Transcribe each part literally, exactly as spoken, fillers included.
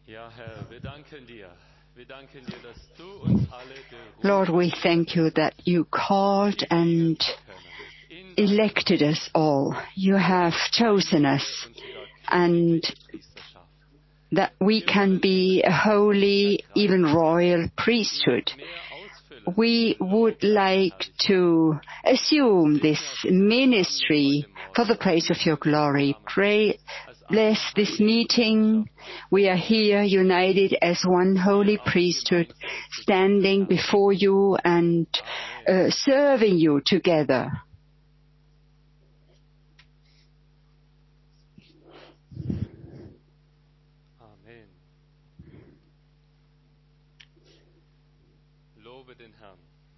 Lord, we thank you that you called and elected us all. You have chosen us, and that we can be a holy, even royal priesthood. We would like to assume this ministry for the praise of your glory. Pray, bless this meeting. We are here united as one holy priesthood, standing before you and uh, serving you together. Amen. Lobe den Herrn.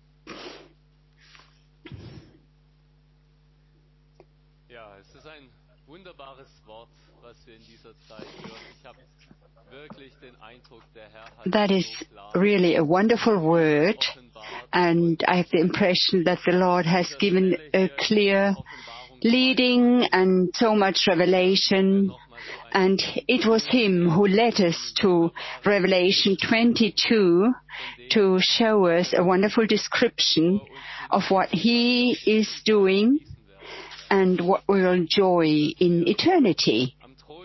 Ja, es ist ein wunderbares Wort, was wir in dieser Zeit hören. Ich habe wirklich den Eindruck, der Herr hat That is really a wonderful word, and I have the impression that the Lord has given a clear leading and so much revelation, and it was Him who led us to Revelation twenty-two to show us a wonderful description of what He is doing and what we will enjoy in eternity.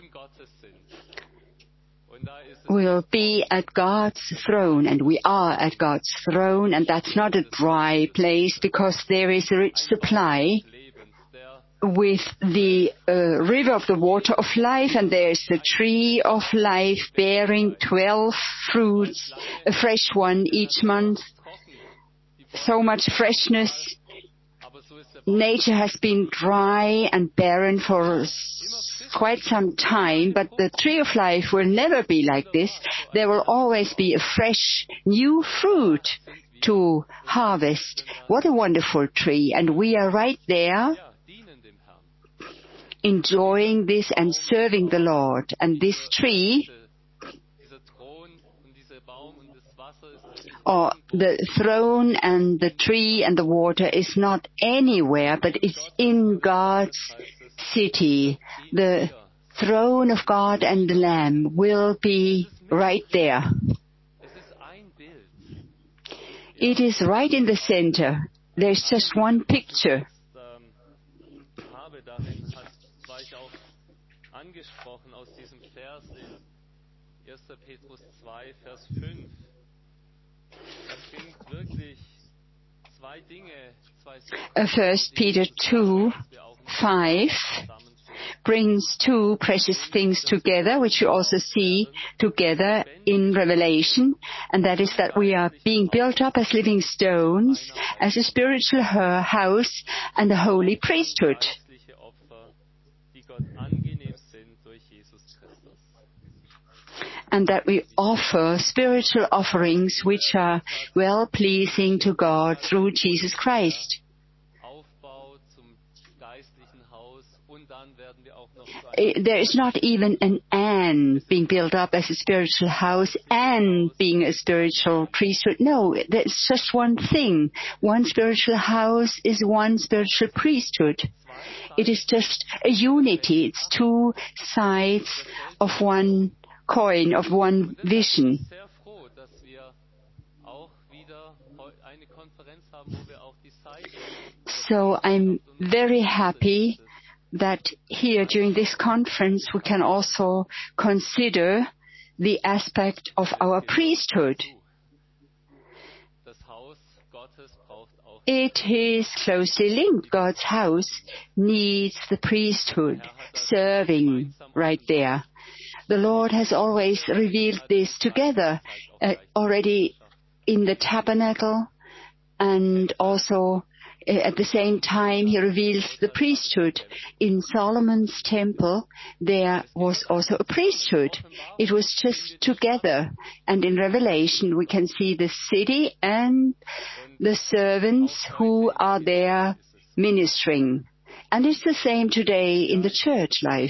We'll be at God's throne, and we are at God's throne, and that's not a dry place because there is a rich supply with the uh, river of the water of life, and there's the tree of life bearing twelve fruits, a fresh one each month. So much freshness. Nature has been dry and barren for quite some time, but the tree of life will never be like this. There will always be a fresh, new fruit to harvest. What a wonderful tree. And we are right there enjoying this and serving the Lord. And this tree, or the throne and the tree and the water, is not anywhere, but it's in God's city. The throne of God and the Lamb will be right there. It is right in the center. There's just one picture. First Peter two, five brings two precious things together, which you also see together in Revelation, and that is that we are being built up as living stones, as a spiritual house and a holy priesthood. And that we offer spiritual offerings which are well-pleasing to God through Jesus Christ. There is not even an and being built up as a spiritual house and being a spiritual priesthood. No, there's just one thing. One spiritual house is one spiritual priesthood. It is just a unity. It's two sides of one coin, of one vision. So I'm very happy that here during this conference we can also consider the aspect of our priesthood. It is closely linked. God's house needs the priesthood serving right there. The Lord has always revealed this together, uh, already in the tabernacle, and also uh, at the same time He reveals the priesthood. In Solomon's temple there was also a priesthood. It was just together. And in Revelation we can see the city and the servants who are there ministering. And it's the same today in the church life.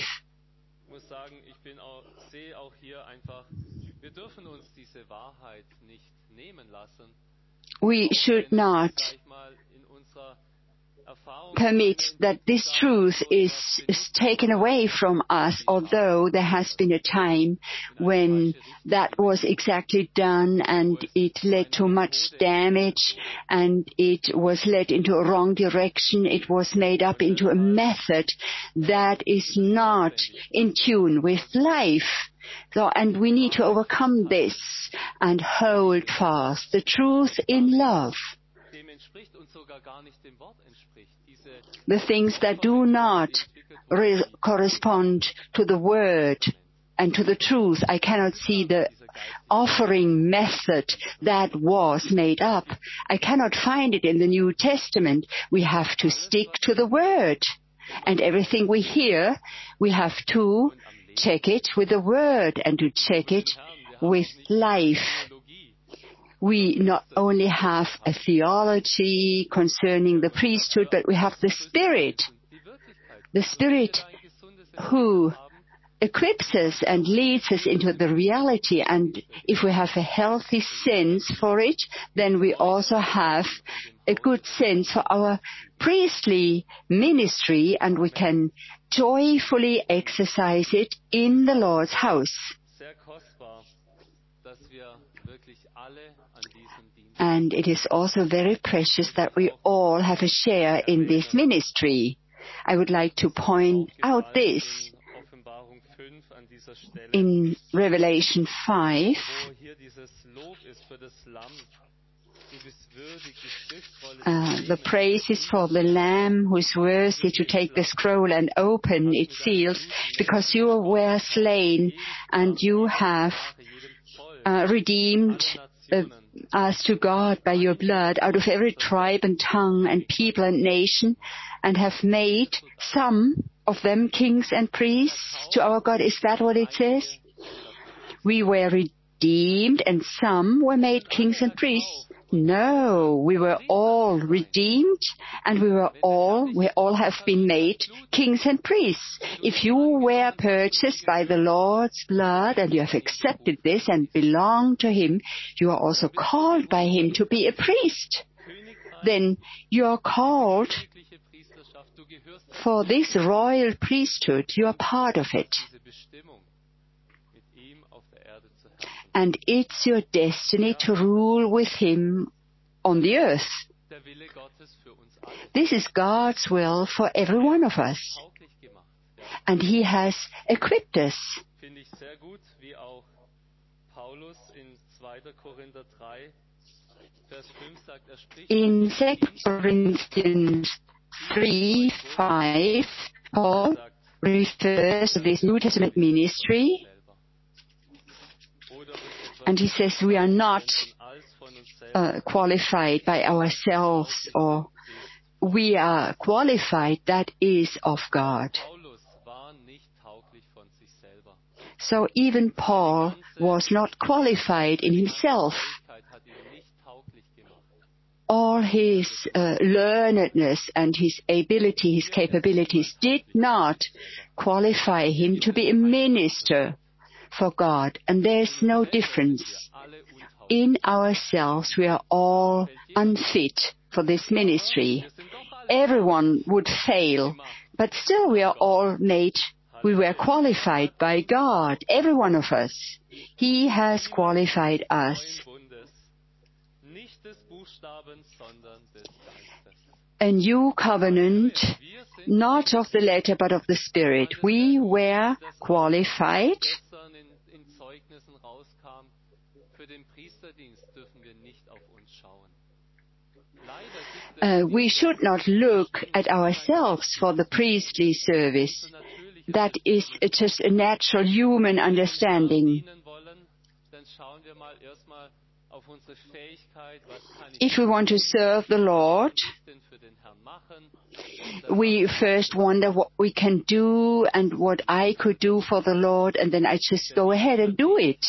We should not permit that this truth is, is taken away from us, although there has been a time when that was exactly done and it led to much damage and it was led into a wrong direction. It was made up into a method that is not in tune with life. So, and we need to overcome this and hold fast the truth in love. The things that do not re- correspond to the word and to the truth, I cannot see the offering method that was made up. I cannot find it in the New Testament. We have to stick to the word. And everything we hear, we have to check it with the word and to check it with life. We not only have a theology concerning the priesthood, but we have the Spirit. The Spirit who equips us and leads us into the reality. And if we have a healthy sense for it, then we also have a good sense for our priestly ministry, and we can joyfully exercise it in the Lord's house. And it is also very precious that we all have a share in this ministry. I would like to point out this. In Revelation five, uh, the praise is for the Lamb who is worthy to take the scroll and open its seals, because you were slain and you have uh, redeemed uh, us to God by your blood out of every tribe and tongue and people and nation, and have made some of them kings and priests to our God. Is that what it says? We were redeemed and some were made kings and priests. No, we were all redeemed and we were all, we all have been made kings and priests. If you were purchased by the Lord's blood and you have accepted this and belong to Him, you are also called by Him to be a priest. Then you are called for this royal priesthood. You are part of it. And it's your destiny to rule with Him on the earth. This is God's will for every one of us. And He has equipped us. In Second Corinthians three five, Paul refers to this New Testament ministry, and he says we are not uh, qualified by ourselves, or we are qualified, that is of God. So even Paul was not qualified in himself. All his uh, learnedness and his ability, his capabilities did not qualify him to be a minister for God. And there's no difference. In ourselves, we are all unfit for this ministry. Everyone would fail, but still we are all made, we were qualified by God, every one of us. He has qualified us. A new covenant, not of the letter but of the Spirit. We were qualified. Uh, we should not look at ourselves for the priestly service. That is just a natural human understanding. If we want to serve the Lord, we first wonder what we can do and what I could do for the Lord, and then I just go ahead and do it.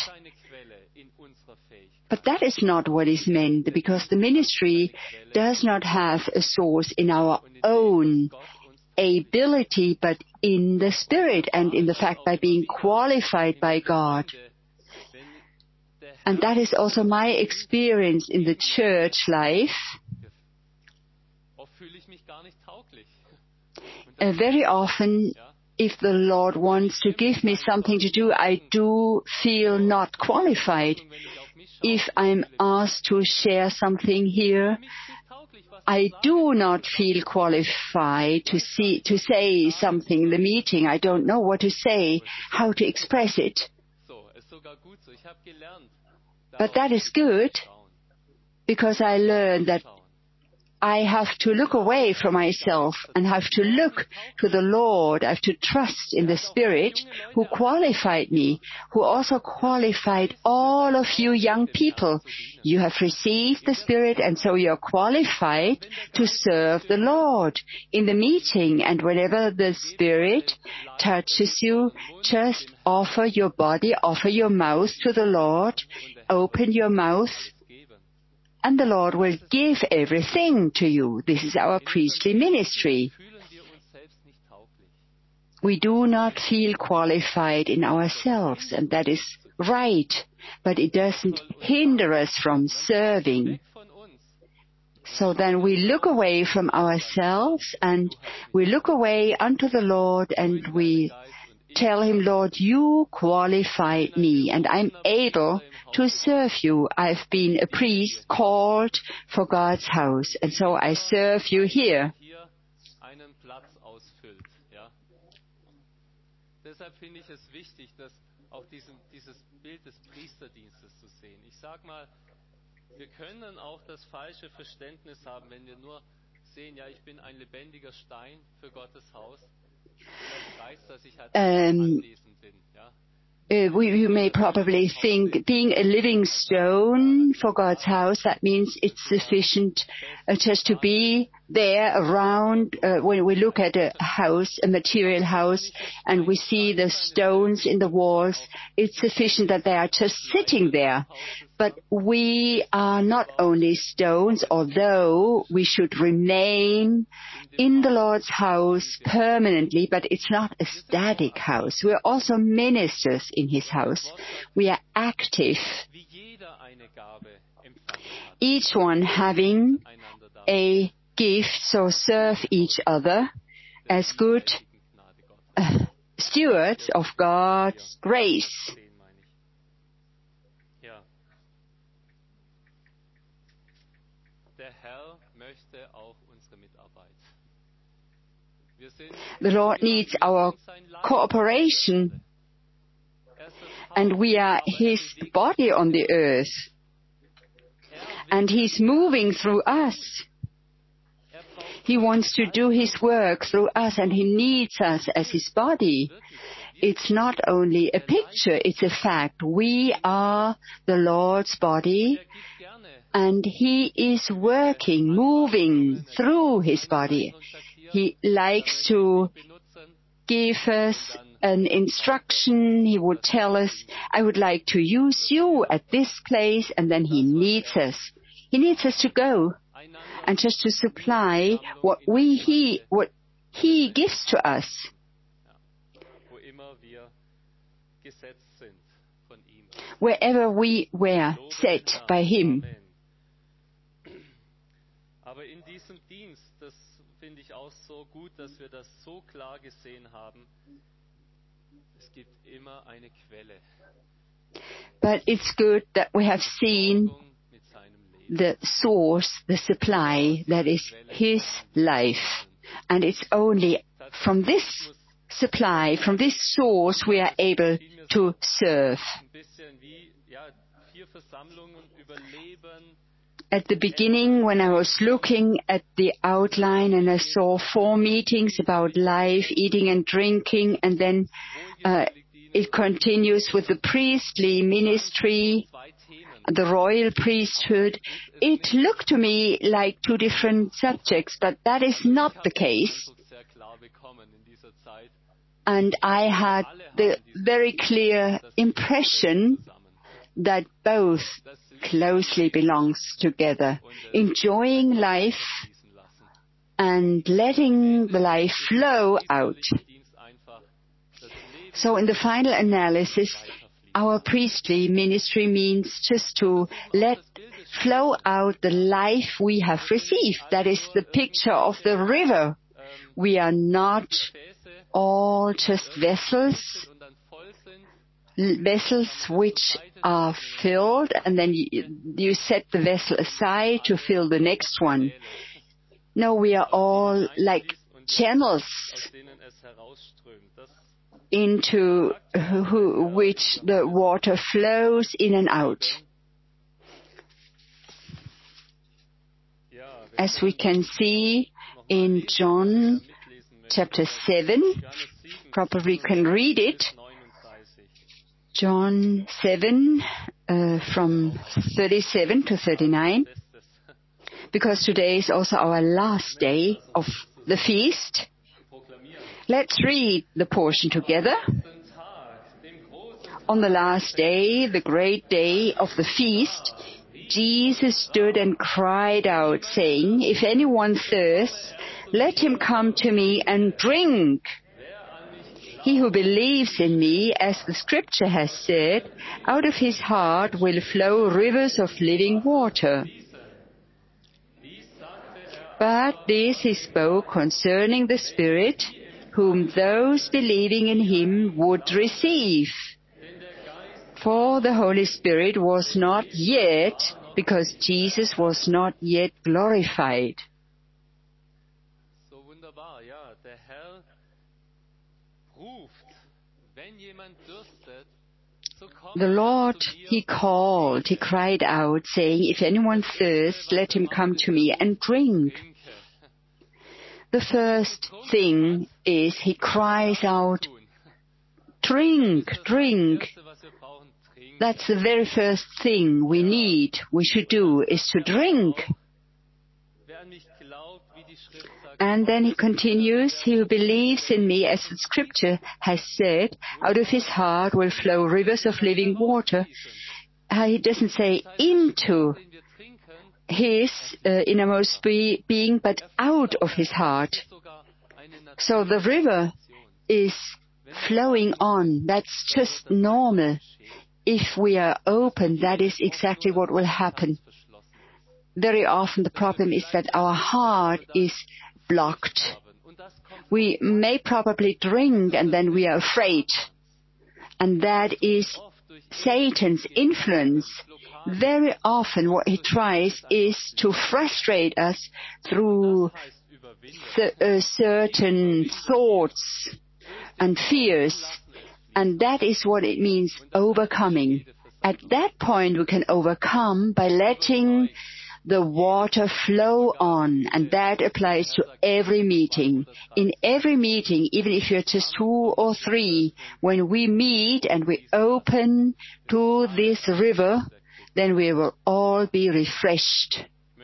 But that is not what is meant, because the ministry does not have a source in our own ability, but in the Spirit and in the fact by being qualified by God. And that is also my experience in the church life. Uh, very often, if the Lord wants to give me something to do, I do feel not qualified. If I'm asked to share something here, I do not feel qualified to see, to say something in the meeting. I don't know what to say, how to express it. But that is good, because I learned that I have to look away from myself and have to look to the Lord. I have to trust in the Spirit who qualified me, who also qualified all of you young people. You have received the Spirit, and so you're qualified to serve the Lord in the meeting. And whenever the Spirit touches you, just offer your body, offer your mouth to the Lord, open your mouth, and the Lord will give everything to you. This is our priestly ministry. We do not feel qualified in ourselves, and that is right, but it doesn't hinder us from serving. So then we look away from ourselves, and we look away unto the Lord, and we tell Him, Lord, you qualified me, and I'm able to serve you. I've been a priest called for God's house, and so I serve you here. Deshalb finde ich es wichtig, dass auch diesen, dieses Bild des Priesterdienstes zu sehen. Ich sag mal, wir können auch das falsche Verständnis haben, wenn wir nur sehen, ja, ich bin ein lebendiger Stein für Gottes Haus. Vielleicht reicht das, ich halt anwesend bin, ja. Uh, we, you may probably think being a living stone for God's house, that means it's sufficient uh, just to be there around. Uh, when we look at a house, a material house, and we see the stones in the walls, it's sufficient that they are just sitting there. But we are not only stones, although we should remain in the Lord's house permanently, but it's not a static house. We are also ministers in His house. We are active, each one having a gift, so serve each other as good uh, stewards of God's grace. The Lord needs our cooperation, and we are His body on the earth, and He's moving through us. He wants to do His work through us, and He needs us as His body. It's not only a picture, it's a fact. We are the Lord's body, and He is working, moving through His body. He likes to give us an instruction. He would tell us, I would like to use you at this place, and then He needs us. He needs us to go and just to supply what we he what He gives to us. Wherever we were set by Him. Finde ich auch so gut, dass wir das so klar gesehen haben. Es gibt immer eine Quelle. But it's good that we have seen the source, the supply, that is His life. And it's only from this supply, from this source, we are able to serve. At the beginning, when I was looking at the outline and I saw four meetings about life, eating and drinking, and then uh, it continues with the priestly ministry, the royal priesthood, it looked to me like two different subjects, but that is not the case. And I had the very clear impression that both closely belongs together, enjoying life and letting the life flow out. So in the final analysis, our priestly ministry means just to let flow out the life we have received. That is the picture of the river. We are not all just vessels, vessels which are filled, and then you, you set the vessel aside to fill the next one. No, we are all like channels into who, which the water flows in and out. As we can see in John chapter seven, probably can read it. John seven, uh, from thirty-seven to thirty-nine, because today is also our last day of the feast. Let's read the portion together. On the last day, the great day of the feast, Jesus stood and cried out, saying, "If anyone thirsts, let him come to me and drink. He who believes in me, as the scripture has said, out of his heart will flow rivers of living water." But this he spoke concerning the Spirit, whom those believing in him would receive. For the Holy Spirit was not yet, because Jesus was not yet glorified. The Lord, He called, He cried out, saying, "If anyone thirsts, let him come to me and drink." The first thing is He cries out, "Drink, drink." That's the very first thing we need, we should do, is to drink. And then He continues, "He who believes in me, as the scripture has said, out of his heart will flow rivers of living water." Uh, he doesn't say into his uh, innermost be- being, but out of his heart. So the river is flowing on. That's just normal. If we are open, that is exactly what will happen. Very often the problem is that our heart is blocked. We may probably drink and then we are afraid. And that is Satan's influence. Very often what he tries is to frustrate us through th- uh, certain thoughts and fears. And that is what it means, overcoming. At that point we can overcome by letting the water flow on, and that applies to every meeting. In every meeting, even if you're just two or three, when we meet and we open to this river, then we will all be refreshed.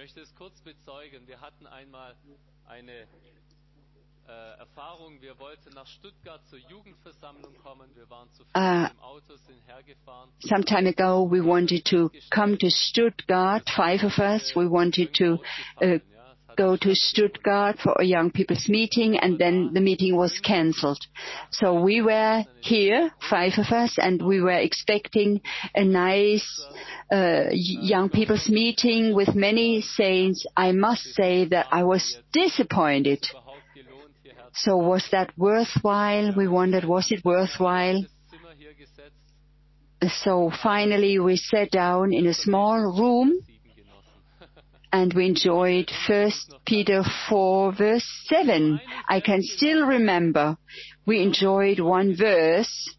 Uh, some time ago, we wanted to come to Stuttgart, five of us. We wanted to uh, go to Stuttgart for a young people's meeting, and then the meeting was cancelled. So we were here, five of us, and we were expecting a nice uh, young people's meeting with many saints. I must say that I was disappointed. So was that worthwhile? We wondered, was it worthwhile? So finally we sat down in a small room and we enjoyed First Peter four verse seven. I can still remember. We enjoyed one verse.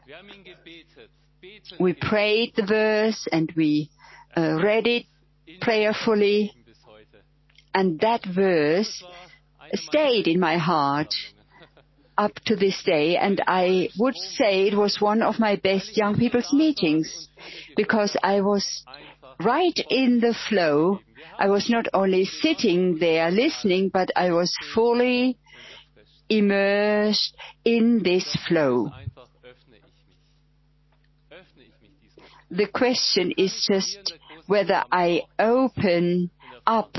We prayed the verse and we uh, read it prayerfully. And that verse stayed in my heart up to this day, and I would say it was one of my best young people's meetings, because I was right in the flow. I was not only sitting there listening, but I was fully immersed in this flow. The question is just whether I open up.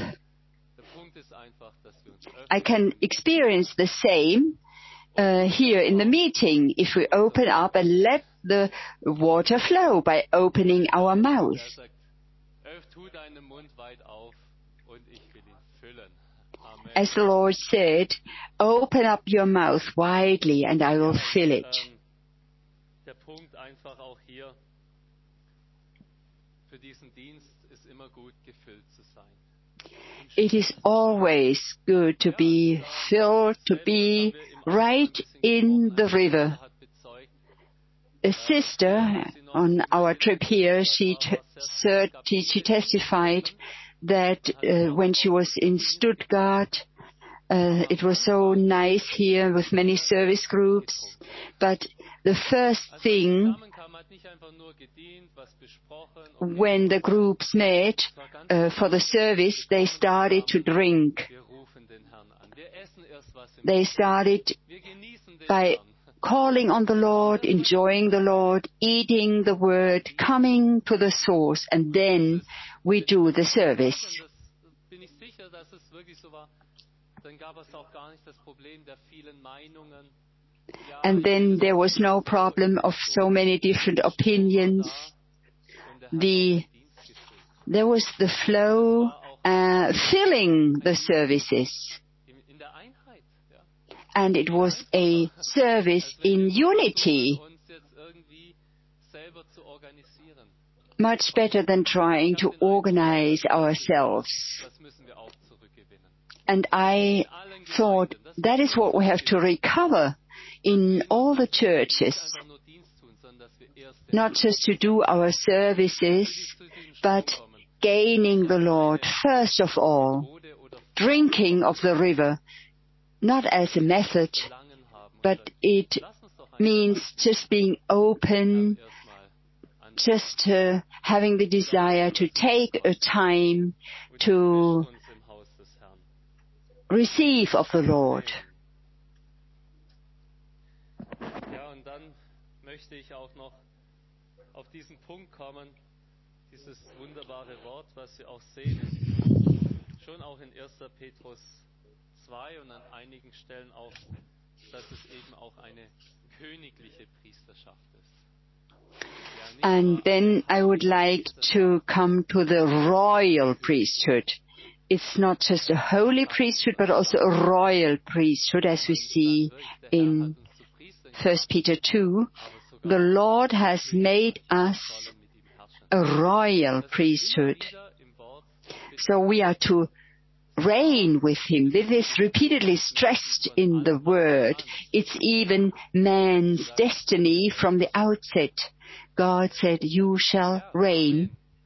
I can experience the same uh, here in the meeting if we open up and let the water flow by opening our mouth. As the Lord said, open up your mouth widely and I will fill it. Der Punkt einfach auch hier, für diesen Dienst ist immer gut gefüllt zu sein. It is always good to be filled, to be right in the river. A sister on our trip here, she, t- she testified that uh, when she was in Stuttgart, uh, it was so nice here with many service groups, but the first thing when the groups met uh, for the service, they started to drink. They started by calling on the Lord, enjoying the Lord, eating the Word, coming to the source, and then we do the service. And then there was no problem of so many different opinions. The, there was the flow uh, filling the services. And it was a service in unity. Much better than trying to organize ourselves. And I thought that is what we have to recover in all the churches. Not just to do our services, but gaining the Lord first of all. Drinking of the river, not as a method, but it means just being open, just uh, having the desire to take a time to receive of the Lord. Ja, und dann möchte ich auch noch auf diesen Punkt kommen, dieses wunderbare Wort, was wir auch sehen, schon auch in erster Petrus zwei und an einigen Stellen auch, dass es eben auch eine königliche Priesterschaft ist. And then I would like to come to the royal priesthood. It's not just a holy priesthood, but also a royal priesthood, as we see in First Peter two. The Lord has made us a royal priesthood. So we are to reign with Him. This is repeatedly stressed in the Word. It's even man's destiny from the outset. God said, you shall reign.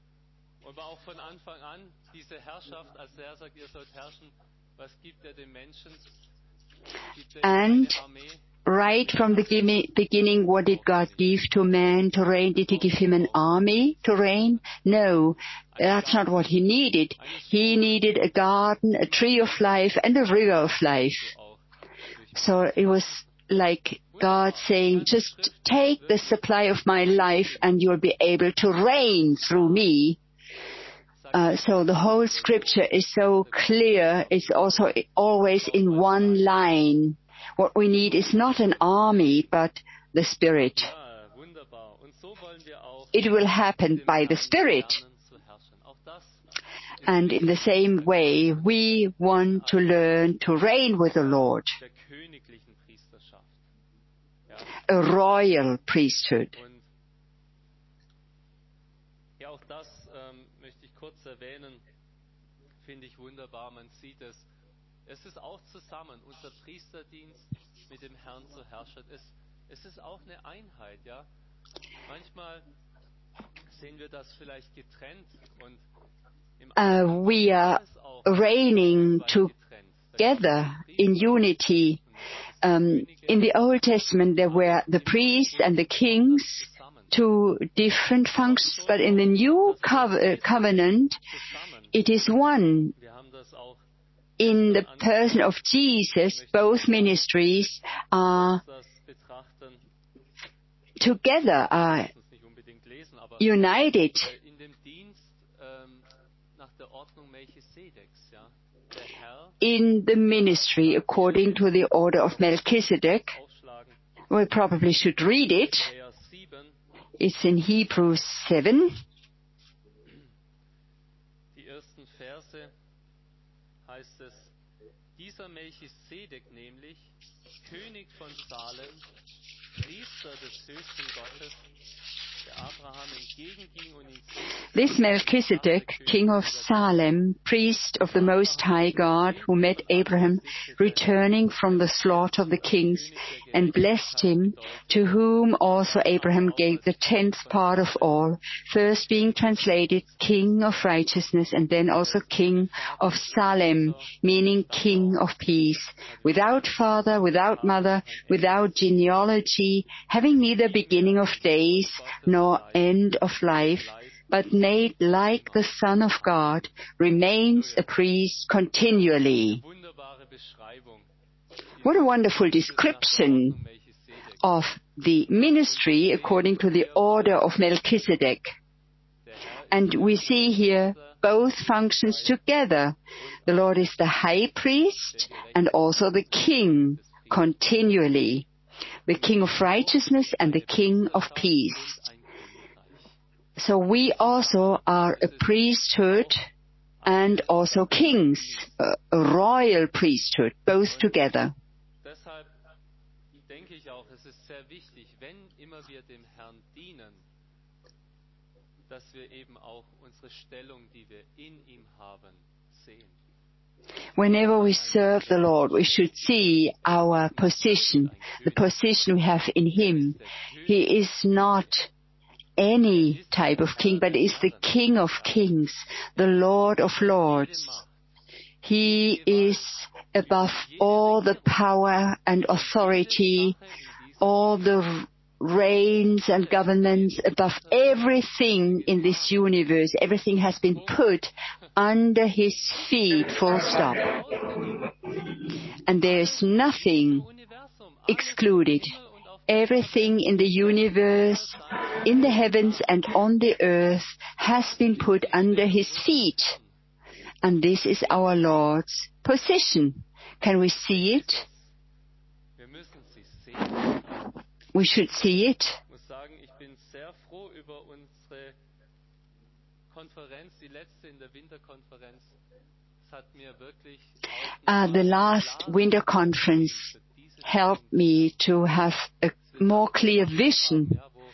And right from the beginning, what did God give to man to reign? Did He give him an army to reign? No, that's not what he needed. He needed a garden, a tree of life, and a river of life. So it was like God saying, just take the supply of my life and you'll be able to reign through me. Uh, so the whole scripture is so clear. It's also always in one line. What we need is not an army, but the Spirit. It will happen by the Spirit. And in the same way, we want to learn to reign with the Lord. A royal priesthood. Ja, auch das ähm, möchte ich kurz erwähnen, finde ich wunderbar. Man sieht es. Es ist auch zusammen, unser Priesterdienst mit dem Herrn zu herrschen. Es, es ist auch eine Einheit, ja. Manchmal sehen wir das vielleicht getrennt und im uh, we are reigning together in unity. Um, in the Old Testament, there were the priests and the kings, two different functions, but in the New co- Covenant, it is one. In the person of Jesus, both ministries are together, are united. In the ministry, according to the order of Melchizedek, we probably should read it. It's in Hebrews seven. heißt es, dieser Melchisedek nämlich, König von Salem, Priester des höchsten Gottes, der Abraham entgegenging und ihn segnete. This Melchizedek, king of Salem, priest of the Most High God, who met Abraham returning from the slaughter of the kings, and blessed him, to whom also Abraham gave the tenth part of all, first being translated King of Righteousness, and then also King of Salem, meaning King of Peace, without father, without mother, without genealogy, having neither beginning of days nor end of life, but made like the Son of God, remains a priest continually. What a wonderful description of the ministry according to the order of Melchizedek. And we see here both functions together. The Lord is the high priest and also the king continually. The King of Righteousness and the King of Peace. So we also are a priesthood and also kings, a, a royal priesthood, both together. Deshalb denke ich auch, es ist sehr wichtig, wenn immer wir dem Herrn dienen, dass wir eben auch unsere Stellung, die wir in ihm haben, sehen. Whenever we serve the Lord, we should see our position, the position we have in Him. He is not any type of king, but is the King of kings, the Lord of lords. He is above all the power and authority, all the reigns and governments, above everything in this universe. Everything has been put under His feet, full stop. And there is nothing excluded. Everything in the universe, in the heavens and on the earth has been put under His feet. And this is our Lord's position. Can we see it? We should see it. Ich muss sagen, ich bin sehr froh über unsere Konferenz, die letzte in der Winterkonferenz. Es hat mir wirklich Uh, the last winter conference helped me to have a more clear vision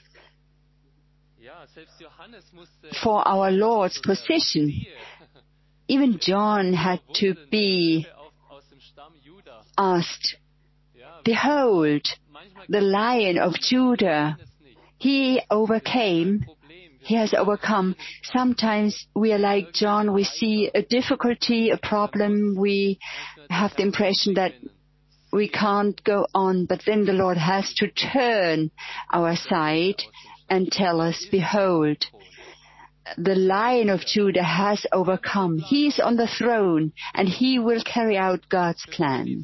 for our Lord's position. Even John had to be asked, behold, the Lion of Judah. He overcame. He has overcome. Sometimes we are like John. We see a difficulty, a problem. We have the impression that we can't go on. But then the Lord has to turn our side and tell us, behold, the Lion of Judah has overcome. He is on the throne and He will carry out God's plan.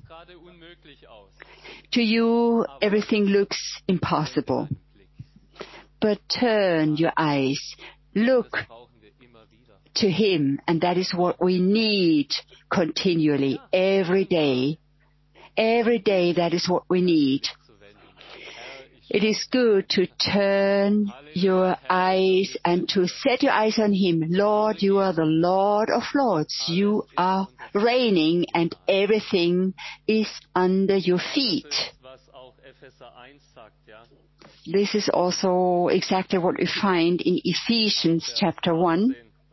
To you, everything looks impossible. But turn your eyes, look to Him, and that is what we need continually, every day. Every day, that is what we need. It is good to turn your eyes and to set your eyes on Him. Lord, you are the Lord of lords. You are reigning and everything is under your feet. This is also exactly what we find in Ephesians chapter one,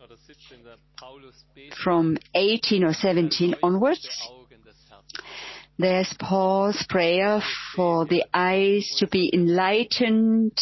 from eighteen or seventeen onwards. There's Paul's prayer for the eyes to be enlightened,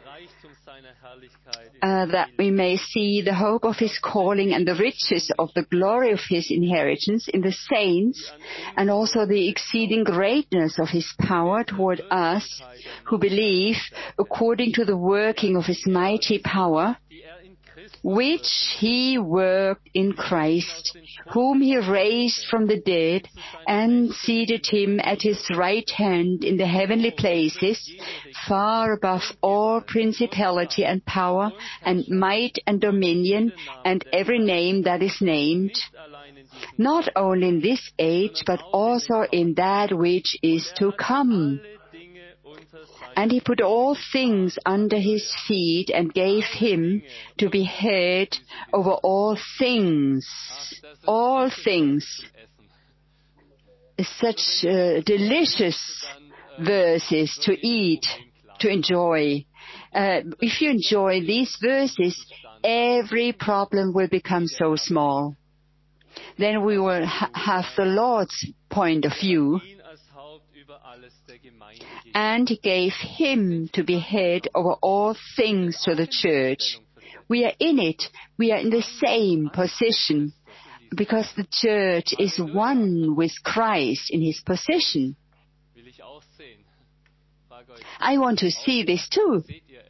uh, that we may see the hope of His calling and the riches of the glory of His inheritance in the saints, and also the exceeding greatness of His power toward us who believe, according to the working of His mighty power, which He worked in Christ, whom He raised from the dead and seated Him at His right hand in the heavenly places, far above all principality and power and might and dominion and every name that is named, not only in this age, but also in that which is to come. And He put all things under His feet and gave Him to be head over all things. All things. such uh, delicious verses to eat, to enjoy. Uh, if you enjoy these verses, every problem will become so small. Then we will ha- have the Lord's point of view, and He gave Him to be head over all things to the church. We are in it. We are in the same position, because the church is one with Christ in His position. I want to see this too.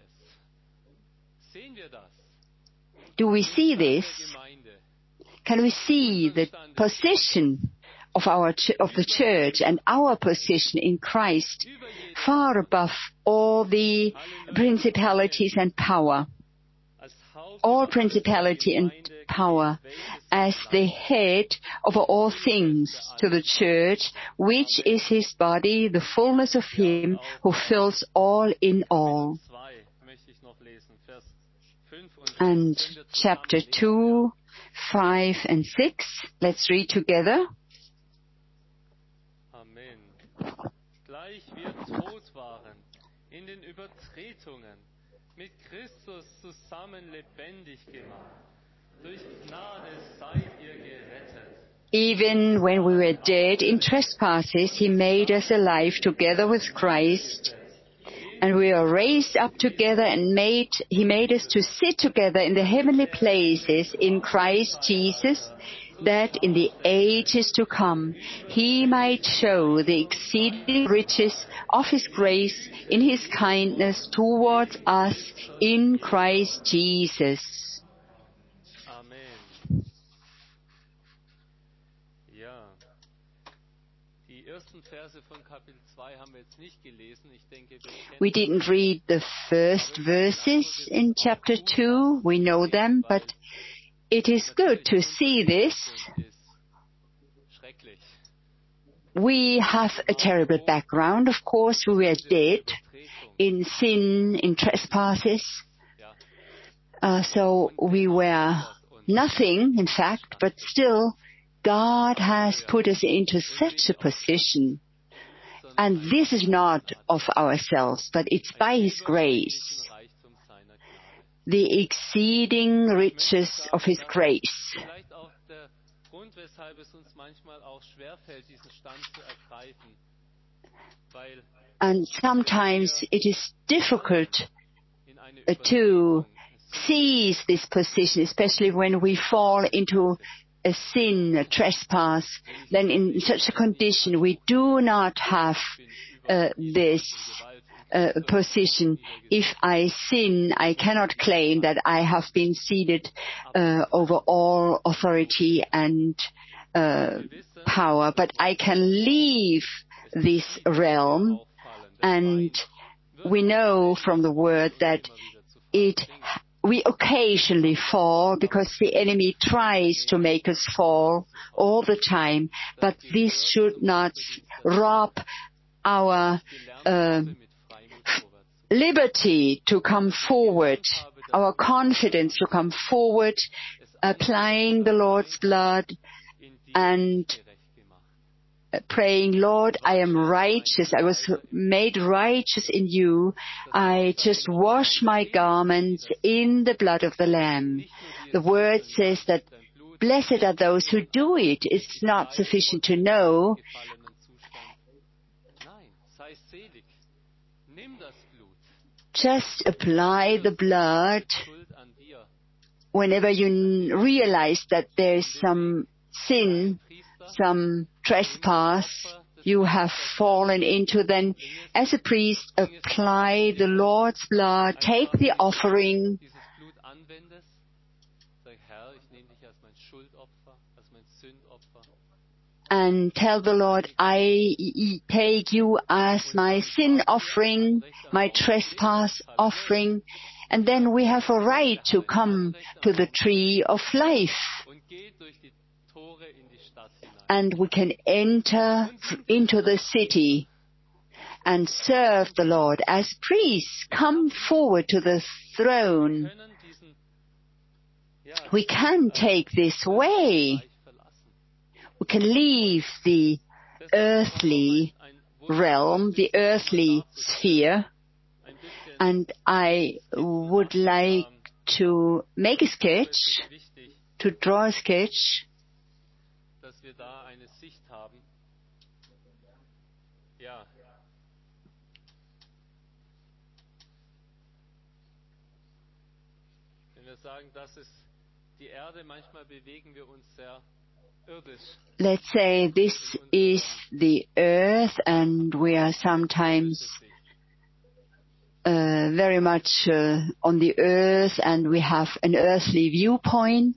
Do we see this? Can we see the position of our ch- of the church and our position in Christ far above all the principalities and power? All principality and power as the head over all things to the church, which is His body, the fullness of Him who fills all in all. And chapter two, five and six, let's read together. Amen. Gleich wir tot waren in den Übertretungen, mit Christus zusammen lebendig gemacht. Durch Gnade seid ihr gerettet. Even when we were dead in trespasses, He made us alive together with Christ. And we are raised up together and made, He made us to sit together in the heavenly places in Christ Jesus, that in the ages to come He might show the exceeding riches of His grace in His kindness towards us in Christ Jesus. Amen. Ja. Die ersten Verse von Kapitel zwei haben wir jetzt nicht gelesen. Ich denke, wir kennen We didn't read the first verses in chapter two. We know them, but it is good to see this. We have a terrible background. Of course, we were dead in sin, in trespasses. Uh, so we were nothing, in fact, but still God has put us into such a position. And this is not of ourselves, but it's by His grace. The exceeding riches of His grace. And sometimes it is difficult uh, to seize this position, especially when we fall into a sin, a trespass. Then in such a condition we do not have uh, this uh, position. If I sin, I cannot claim that I have been seated uh, over all authority and uh, power, but I can leave this realm, and we know from the Word that it we occasionally fall because the enemy tries to make us fall all the time, but this should not rob our uh, liberty to come forward, our confidence to come forward, applying the Lord's blood and praying, Lord, I am righteous. I was made righteous in you. I just wash my garments in the blood of the Lamb. The Word says that blessed are those who do it. It's not sufficient to know. Just apply the blood whenever you realize that there's some sin, some trespass you have fallen into, then as a priest apply the Lord's blood, take the offering and tell the Lord, I take you as my sin offering, my trespass offering, and then we have a right to come to the tree of life. And we can enter into the city and serve the Lord as priests. Come forward to the throne. We can take this way. We can leave the earthly realm, the earthly sphere. And I would like to make a sketch, to draw a sketch. Dass wir da eine Sicht haben. Ja. Wenn wir sagen, das ist die Erde, manchmal bewegen wir uns sehr irdisch. Let's say this is the earth and we are sometimes uh, very much uh, on the earth and we have an earthly viewpoint.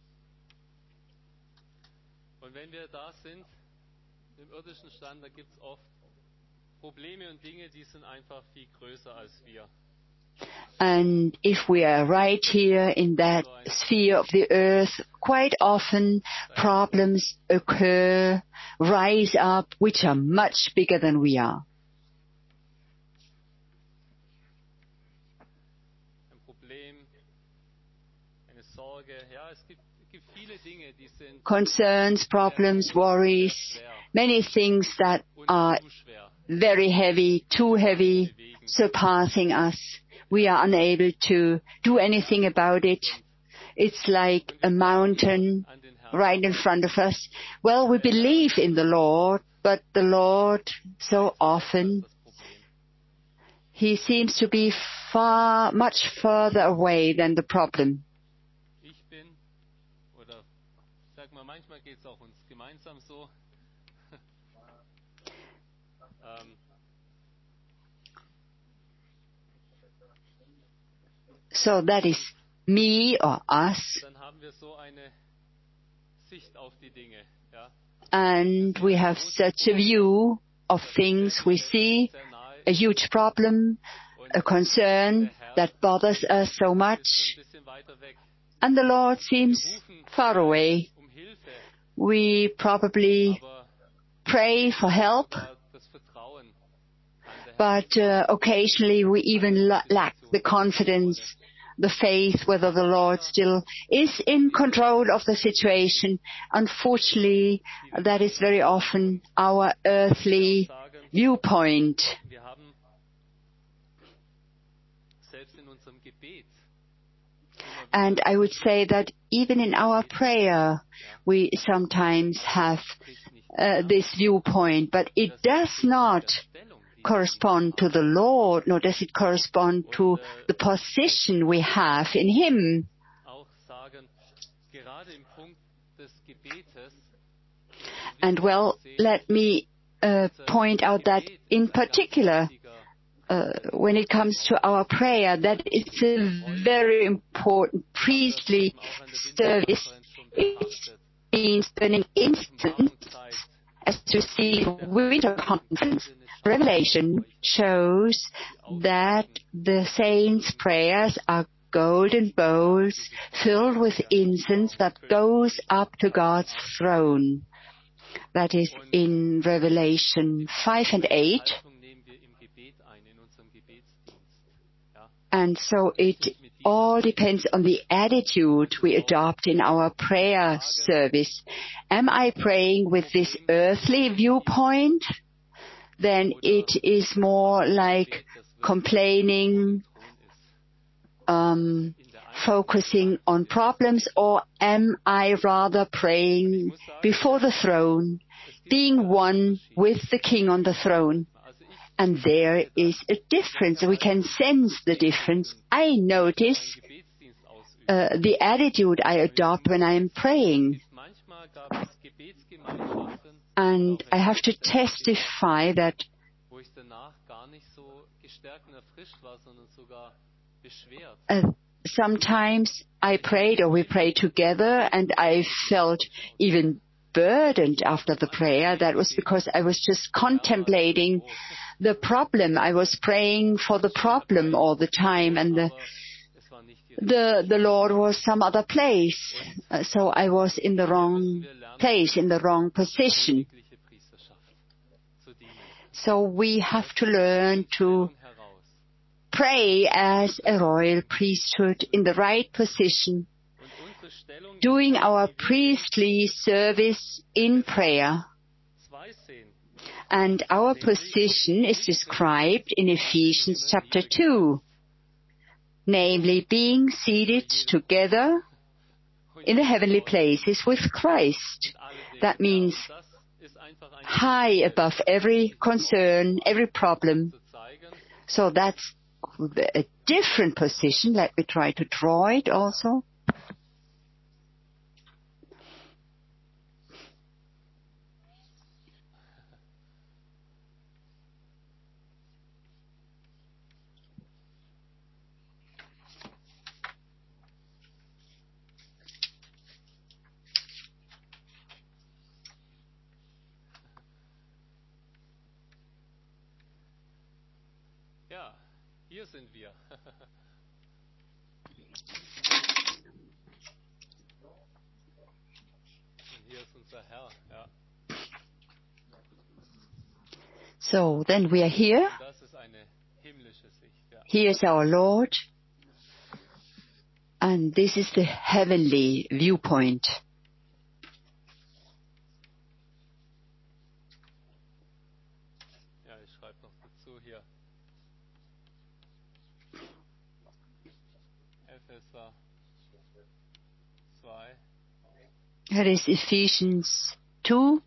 Und wenn wir da sind, im irdischen Stand, da gibt es oft Probleme und Dinge, die sind einfach viel größer als wir. And if we are right here in that sphere of the earth, quite often problems occur, rise up, which are much bigger than we are. Ein Problem, eine Sorge, ja, es gibt, es gibt viele Dinge, die sind Concerns, problems, worries, many things that are very heavy, too heavy, surpassing us. We are unable to do anything about it. It's like a mountain right in front of us. Well, we believe in the Lord, but the Lord, so often, He seems to be far, much further away than the problem. Ich bin, oder sag mal, manchmal geht es auch uns gemeinsam so. ähm, So that is me or us. Dann haben wir so eine Sicht auf die Dinge, ja. And we have such a view of things. We see a huge problem, a concern that bothers us so much, Ein bisschen weiter weg. and the Lord seems far away. Um Hilfe, We probably aber pray for help, da das Vertrauen an der Herr but uh, occasionally we even la- lack the confidence, the faith, whether the Lord still is in control of the situation. Unfortunately, that is very often our earthly viewpoint. wir haben selbst in unserem Gebet And I would say that even in our prayer, we sometimes have uh, this viewpoint, but it does not correspond to the Lord, nor does it correspond to the position we have in Him. auch sagen, gerade im Punkt des Gebetes, And well, let me uh, point out that in particular, uh, when it comes to our prayer, that it's a very important priestly service. It's been spending instance, as you see, winter conference. Revelation shows that the saints' prayers are golden bowls filled with incense that goes up to God's throne. That is in Revelation five and eight. Haltung nehmen wir im Gebet ein, in unserem Gebetsdienst. Ja? And so it all depends on the attitude we adopt in our prayer service. Am I praying with this earthly viewpoint? Then it is more like complaining, um, focusing on problems, or am I rather praying before the throne, being one with the King on the throne? And there is a difference. We can sense the difference. I notice uh, the attitude I adopt when I am praying. Manchmal gab es Gebetsgemeinschaften, And I have to testify that wo ich danach gar nicht so gestärkt und erfrischt war, sondern sogar beschwert. uh, sometimes I prayed or we prayed together and I felt even burdened after the prayer. That was because I was just contemplating the problem. I was praying for the problem all the time, and the Es war nicht die the, the Lord was some other place. Uh, so I was in the wrong place, in the wrong position. richtige Priesterschaft zu dienen. So we have to learn to Heraus. pray as a royal priesthood in the right position, Und unsere Stellung doing our priestly service in prayer. zwei sehen. And our position is described in Ephesians chapter two, namely being seated together in the heavenly places with Christ. That means high above every concern, every problem. So that's a different position. Let me try to draw it also. Ja, hier sind wir. Und hier ist unser Herr, ja. So, then we are here. Und das ist eine himmlische Sicht, ja. Here is our Lord. And this is the heavenly viewpoint. Ja, ich schreibe noch dazu hier. Epheser zwei. Here is Ephesians two,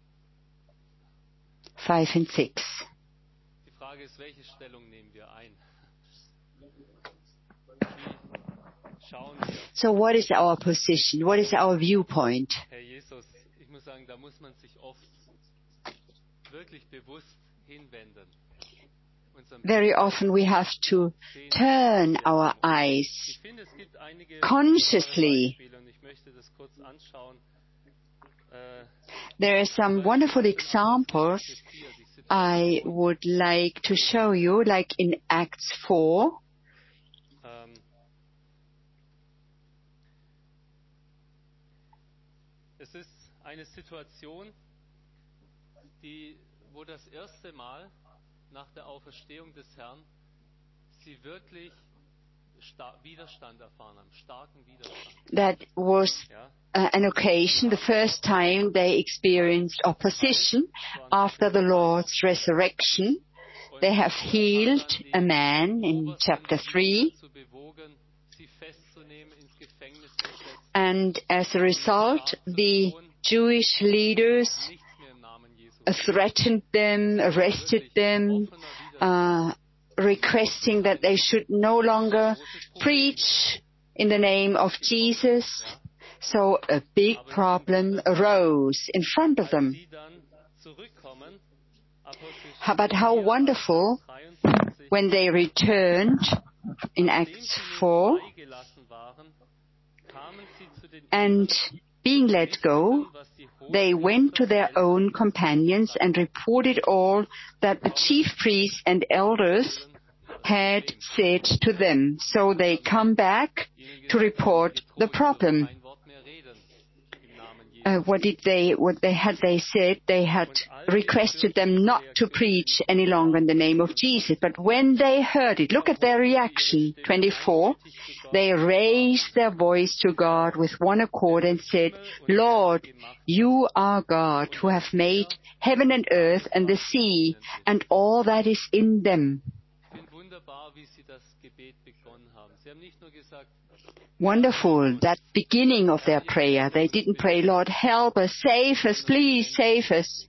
five and six. Die Frage ist, welche Stellung nehmen wir ein? Wie schauen wir? So what is our position? What is our viewpoint? Herr Jesus, ich muss sagen, da muss man sich oft wirklich bewusst hinwenden. Unseren Very Blick often we have to turn our eyes Ich finde, es gibt einige consciously. Beispiele und ich möchte das kurz anschauen. Äh, There are some wonderful examples I would like to show you, like in Acts four. ähm, es ist eine Situation, die, wo das erste Mal nach der Auferstehung des Herrn sie wirklich sta- Widerstand erfahren haben, starken Widerstand. That was Ja? uh, an occasion, the first time they experienced opposition after the Lord's resurrection. Und They have das hat healed dann die a man in Obersten chapter three, dazu bewogen, sie festzunehmen, ins Gefängnis zu setzen, and as a result, the Jewish leaders nichts mehr im Namen Jesu. uh, threatened them, arrested them, uh, requesting that they should no longer preach in the name of Jesus. So a big problem arose in front of them. Sie dann zurückkommen, How- But how wonderful dreiundzwanzig, when they returned in Acts four freigelassen waren, kamen sie zu den and being let go, was die they went to their own companions and reported all that the chief priests and elders had said to them. So they come back to report the problem. kein Wort mehr reden im Namen Jesu. Uh, what did they, what they had they said? They had requested them not to preach any longer in the name of Jesus. But when they heard it, look at their reaction. twenty-four. They raised their voice to God with one accord and said, Lord, you are God who have made heaven and earth and the sea and all that is in them. Ich finde wunderbar, wie sie das Gebet begonnen haben. Sie haben nicht nur gesagt, Wonderful, that beginning of their prayer. They didn't pray, Lord, help us, save us, please save us.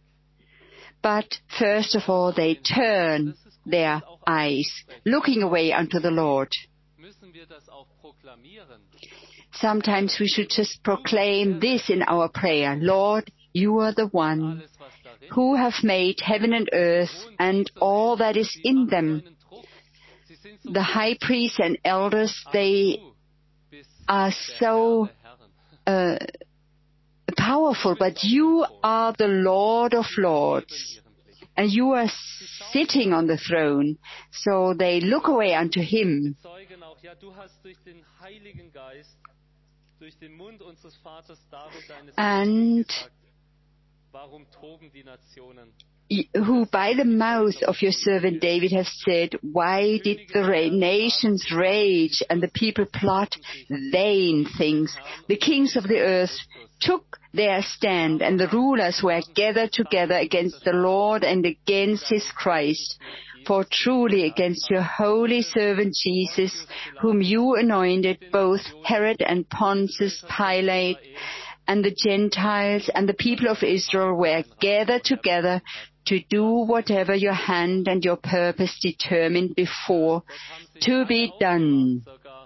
But first of all, they turn their eyes, looking away unto the Lord. müssen wir das auch proklamieren. Sometimes we should just proclaim this in our prayer. Lord, you are the one Alles, was darin who have made heaven and earth and all that is in them. einen Druck. Sie sind so The high priests and elders, aber they du bist are der so Herr der Herren. uh, powerful, but you are the Lord of Lords, and you are sitting on the throne. So they look away unto him. Zeugen auch, ja, du hast durch den Heiligen Geist, durch den Mund unseres Vaters David deines And gesagt, warum toben die Nationen? who by the mouth of your servant David have said, why did the ra- nations rage and the people plot vain things? The kings of the earth took their stand, and the rulers were gathered together against the Lord and against his Christ. For truly against your holy servant Jesus, whom you anointed, both Herod and Pontius Pilate and the Gentiles and the people of Israel were gathered together to do whatever your hand and your purpose determined before to be done.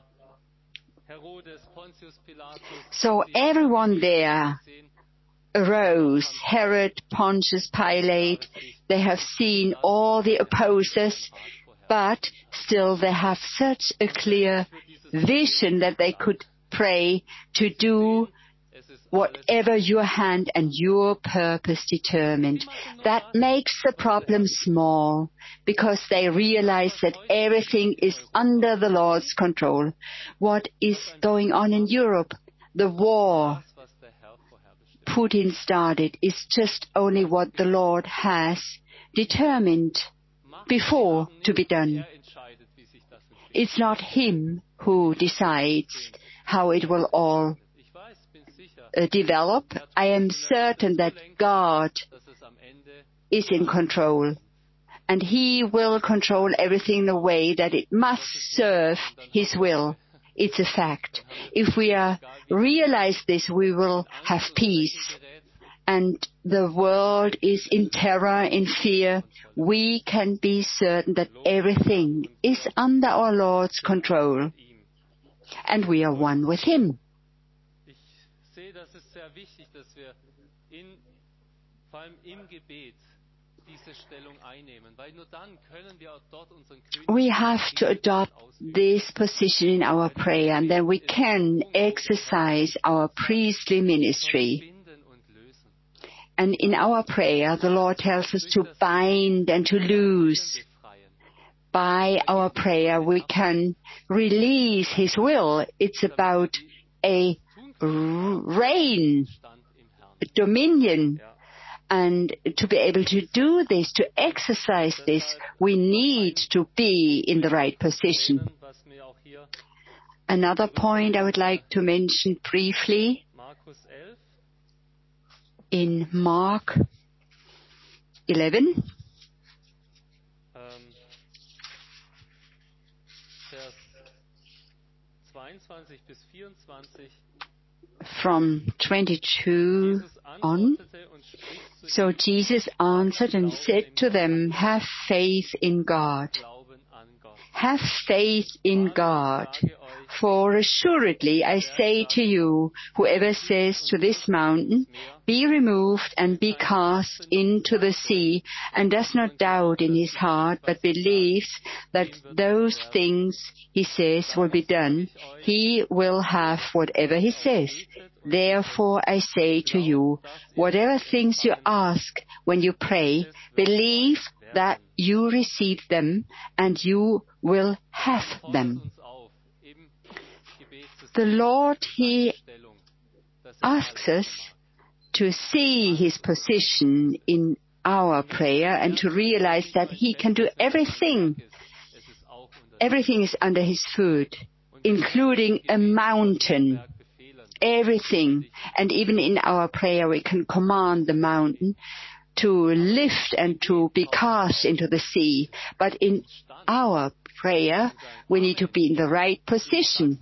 So everyone there arose, Herod, Pontius Pilate. They have seen all the opposers, but still they have such a clear vision that they could pray to do whatever your hand and your purpose determined. That makes the problem small, because they realize that everything is under the Lord's control. What is going on in Europe? The war Putin started is just only what the Lord has determined before to be done. It's not him who decides how it will all uh, develop. I am certain that God is in control, and he will control everything in a way that it must serve his will. It's a fact. If we uh, realize this, we will have peace. And the world is in terror, in fear. We can be certain that everything is under our Lord's control. And we are one with him. We have to adopt this position in our prayer, and then we can exercise our priestly ministry. And in our prayer, the Lord tells us to bind and to loose. By our prayer, we can release his will. It's about a reign, a dominion. And to be able to do this, to exercise this, we need to be in the right position. Another point I would like to mention briefly, in Mark eleven, from twenty-two on. So Jesus answered and said to them, have faith in God. Have faith in God. For assuredly I say to you, whoever says to this mountain, be removed and be cast into the sea, and does not doubt in his heart, but believes that those things he says will be done, he will have whatever he says. Therefore I say to you, whatever things you ask when you pray, believe that you receive them, and you will have them. The Lord, he asks us to see his position in our prayer and to realize that he can do everything. Everything is under his foot, including a mountain. Everything. And even in our prayer, we can command the mountain to lift and to be cast into the sea. But in our prayer, we need to be in the right position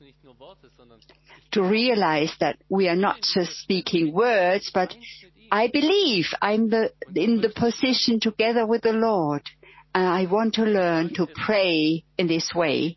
to realize that we are not just speaking words, but I believe I'm the, in the position together with the Lord. And I want to learn to pray in this way.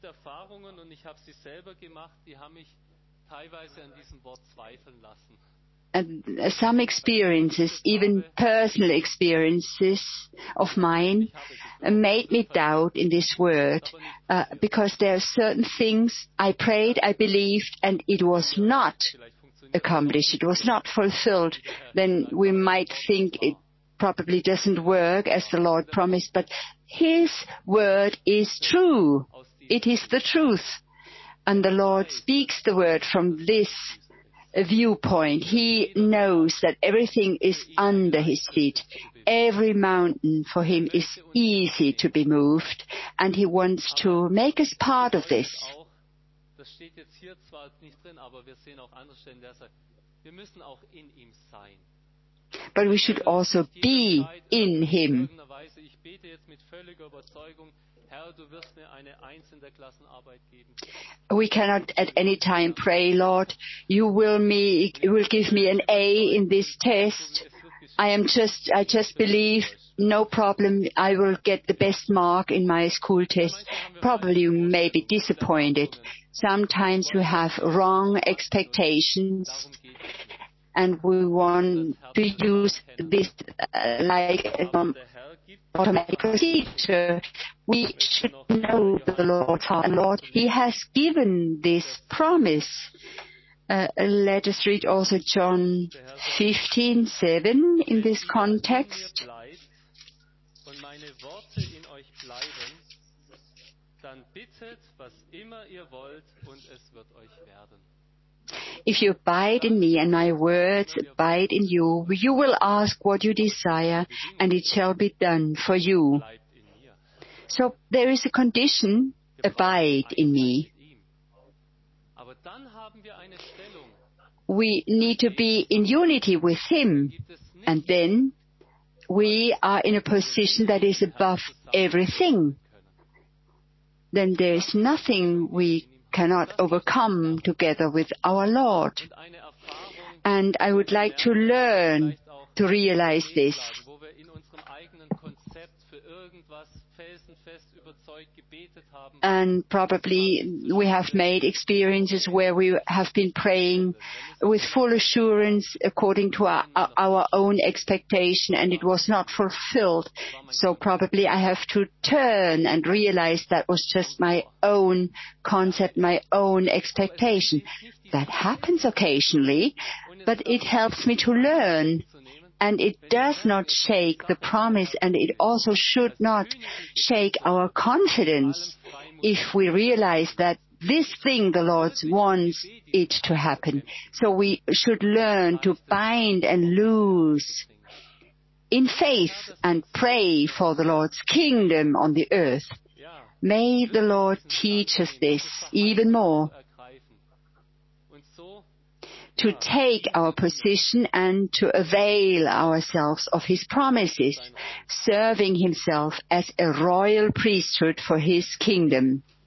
And some experiences, even personal experiences of mine, made me doubt in this word, uh, because there are certain things I prayed, I believed, and it was not accomplished, it was not fulfilled. Then we might think it probably doesn't work as the Lord promised, but his word is true. It is the truth. And the Lord speaks the word from this viewpoint. He knows that everything is under his feet. every mountain for him is easy to be moved, and he wants to make us part of this. Das steht jetzt hier zwar nicht drin, aber wir sehen auch andere Stellen, der sagt, wir müssen auch in ihm sein. But we should also be in him. Ich bete jetzt mit völliger Überzeugung, Herr, du wirst mir eine Eins in der Klassenarbeit geben. We cannot at any time pray, Lord, you will me, you will give me an A in this test. I am just, I just believe, no problem, I will get the best mark in my school test. Probably you may be disappointed. Sometimes we have wrong expectations, and we want to use this uh, like um, automatic procedure. We should know the Lord's heart. Lord, He has given this promise. Uh, let us read also John fifteen seven in this context. Und meine Worte in euch bleiben, dann bittet, was immer ihr wollt, und es wird euch werden. If you abide in me and my words abide in you, you will ask what you desire, and it shall be done for you. So there is a condition, abide in me. We need to be in unity with Him, and then we are in a position that is above everything. Then there is nothing we cannot overcome together with our Lord. And I would like to learn to realize this. And probably we have made experiences where we have been praying with full assurance according to our, our own expectation, and it was not fulfilled. So probably I have to turn and realize that was just my own concept, my own expectation. That happens occasionally, but it helps me to learn. And it does not shake the promise, and it also should not shake our confidence if we realize that this thing the Lord wants it to happen. So we should learn to bind and loose in faith and pray for the Lord's kingdom on the earth. May the Lord teach us this even more, to take our position and to avail ourselves of His promises, serving Himself as a royal priesthood for His kingdom.